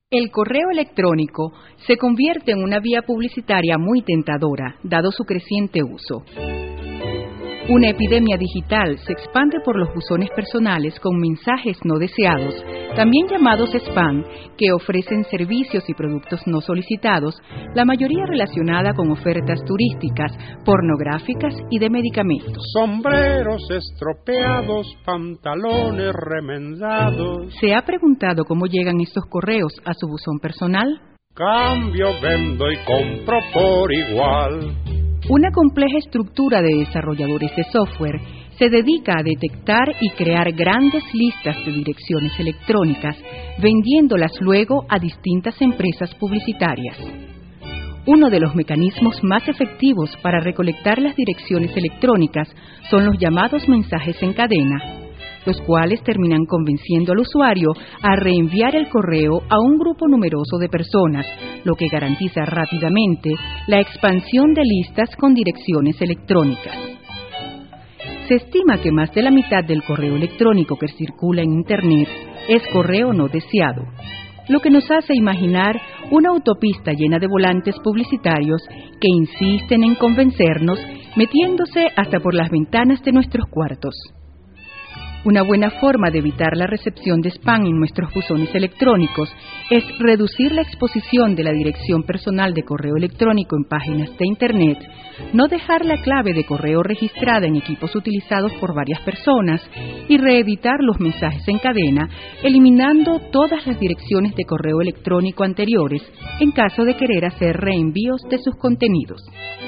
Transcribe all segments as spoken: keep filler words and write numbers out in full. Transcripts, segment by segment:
El correo electrónico se convierte en una vía publicitaria muy tentadora, dado su creciente uso. Una epidemia digital se expande por los buzones personales con mensajes no deseados, también llamados spam, que ofrecen servicios y productos no solicitados, la mayoría relacionada con ofertas turísticas, pornográficas y de medicamentos. Sombreros estropeados, pantalones remendados. ¿Se ha preguntado cómo llegan estos correos a su buzón personal? Cambio, vendo y compro por igual. Una compleja estructura de desarrolladores de software se dedica a detectar y crear grandes listas de direcciones electrónicas, vendiéndolas luego a distintas empresas publicitarias. Uno de los mecanismos más efectivos para recolectar las direcciones electrónicas son los llamados mensajes en cadena, los cuales terminan convenciendo al usuario a reenviar el correo a un grupo numeroso de personas, lo que garantiza rápidamente la expansión de listas con direcciones electrónicas. Se estima que más de la mitad del correo electrónico que circula en Internet es correo no deseado, lo que nos hace imaginar una autopista llena de volantes publicitarios que insisten en convencernos, metiéndose hasta por las ventanas de nuestros cuartos. Una buena forma de evitar la recepción de spam en nuestros buzones electrónicos es reducir la exposición de la dirección personal de correo electrónico en páginas de Internet, no dejar la clave de correo registrada en equipos utilizados por varias personas y reeditar los mensajes en cadena, eliminando todas las direcciones de correo electrónico anteriores en caso de querer hacer reenvíos de sus contenidos.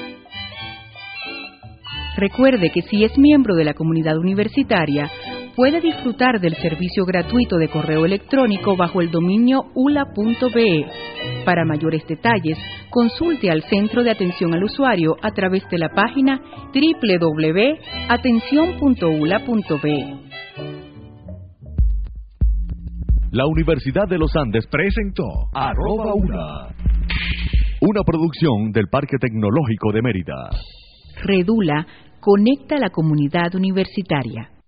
Recuerde que si es miembro de la comunidad universitaria, puede disfrutar del servicio gratuito de correo electrónico bajo el dominio u l a punto b e. Para mayores detalles, consulte al Centro de Atención al Usuario a través de la página doble u doble u doble u punto atención punto u l a punto b e. La Universidad de los Andes presentó Arroba Una, una producción del Parque Tecnológico de Mérida. Redula conecta a la comunidad universitaria.